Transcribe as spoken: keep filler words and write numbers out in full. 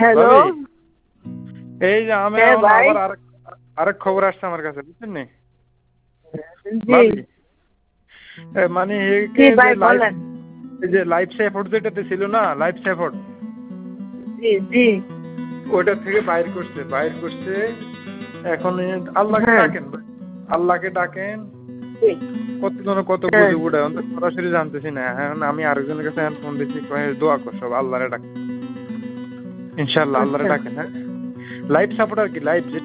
Hello ভাবি এই যে আমি হ্যাঁ এখন ভাই আবার আরেক আরেক খবর আসছে আমার কাছে বুঝছেন নি জি ভাবি এ মানে জি একে যে ভাই লাইফ বলেন এই যে লাইফ সাপোর্ট যেটাতে ছিল না লাইফ সাপোর্ট জি জি ওইটা থেকে বাইর করছে বাইর করছে এখন এই আল্লাহকে হ্যাঁ ডাকেন ভাই। আল্লাহকে ডাকেন জি কতজন কত হ্যাঁ গুজব উঠায় অন্তত সরাসরি জানতেছি না এখন আমি আরেকজনের কাছে এখন ফোন দিচ্ছি কয়ে দোয়া কর সব আল্লাহরে ডাক ইনশাআল্লাহ আল্লাহরে আচ্ছা ডাকেন হ্যাঁ লাইফ সাপোর্ট আর কি লাইফ